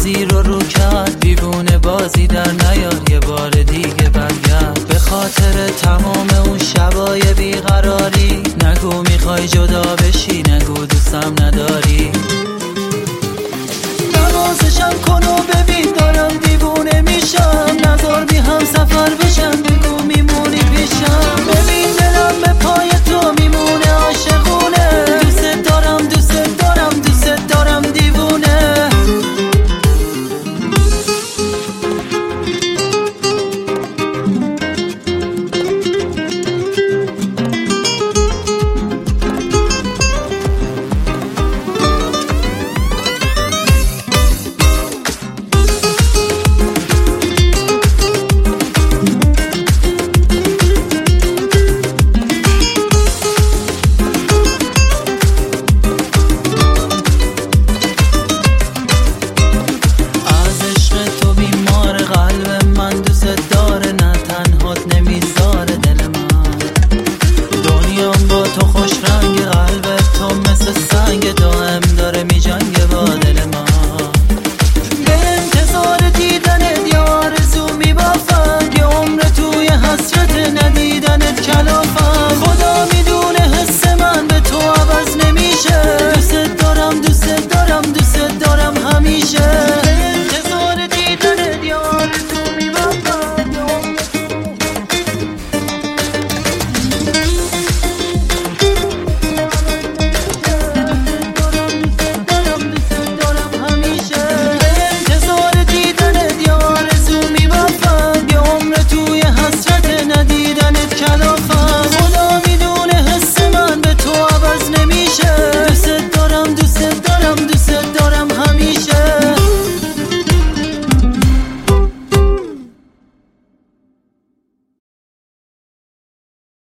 بازی رو کرد، دیوونه بازی در نیار یه بار دیگه برگرد. به خاطر تمام اون شبای بیقراری نگو میخوای جدا بشی، نگو دوستم نداری. نوازشم کن و ببین دارم دیوونه میشم، نذار بی هم سفر بشم، بگو میمونی پیشم. ببین دلم به پای تو میمونه عاشقونه، دوست دارم دوست دارم دوست دارم دیوونه. تو خوش رنگ قلبت تو مثل سنگ دائم داره می جنگ با دل ما. به انتظار دیدنت یا آرزو می بافم، یه عمر توی حسرت ندیدم